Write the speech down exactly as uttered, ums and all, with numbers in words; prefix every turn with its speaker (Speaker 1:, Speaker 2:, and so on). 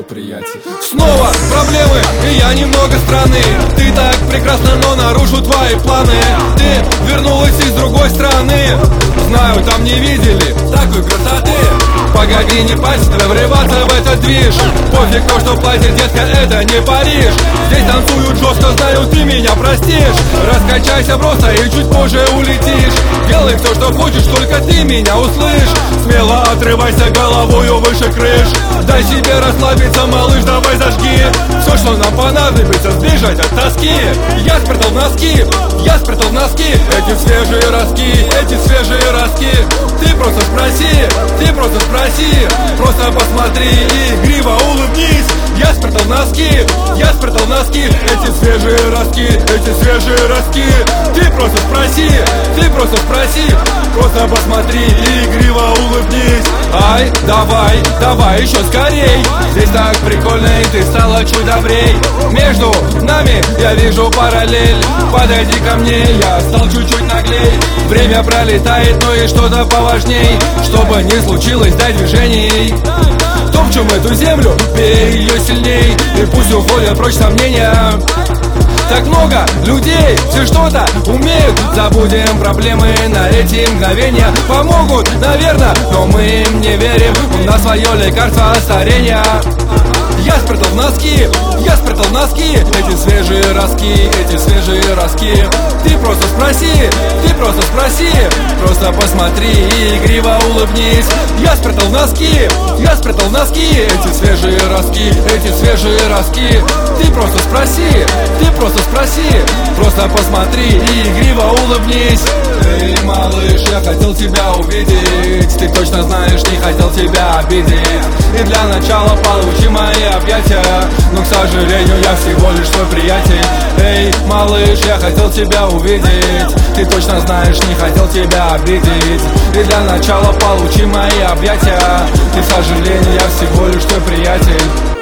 Speaker 1: приятель. Снова проблемы, и я немного странный. Ты так прекрасна, но нарушу твои планы. Ты вернулась из другой страны. Знаю, там не видели такой красоты. Погоди, не пасть, врываться в этот движ. Пофиг то, что платит, детка, это не Париж. Здесь танцуют жестко, знаю, ты меня простишь. Раскачайся просто и чуть позже улетишь. Делай все, что хочешь, только ты меня услышь. Смело отрывайся головою выше крыш. Дай себе расслабиться, малыш, давай зажги. Все, что нам понадобится, сбежать от тоски. Я спрятал носки, я спрятал носки. Эти свежие ростки, эти свежие ростки. Ты просто спроси, ты просто спроси. Просто посмотри и игриво улыбнись. Я спрятал носки, я спрятал носки. Эти свежие ростки, эти свежие ростки. Ты просто спроси, ты просто спроси. Просто посмотри и игриво улыбнись. Ай, давай, давай еще скорей. Здесь так прикольно, и ты стала чуть добрей. Между нами я вижу параллель. Подойди ко мне, я стал чуть-чуть наглей. Время пролетает, но и что-то поважней. Чтобы не случилось, дай движений. Топчем эту землю, бей ее сильней. И пусть уходят прочь сомнения. Так много людей, все что-то умеют. Забудем проблемы на эти мгновения. Помогут, наверное, но мы им не верим. На свое лекарство старения. Я спрятал носки, я спрятал носки. Эти свежие ростки, эти свежие ростки. Ты просто спроси, ты просто спроси. Просто посмотри и игриво улыбнись. Я спрятал носки, я спрятал носки. Эти свежие ростки, эти свежие ростки. Ты просто спроси, ты просто спроси. Просто посмотри и игриво улыбнись. Эй, малыш, я хотел тебя увидеть. Ты точно знаешь, не хотел тебя обидеть. И для начала получи мои объятия. Но, к сожалению, я всего лишь твой приятель. Эй, малыш, я хотел тебя увидеть. Ты точно знаешь, не хотел тебя обидеть. И для начала получи мои объятия. И, к сожалению, я всего лишь твой приятель.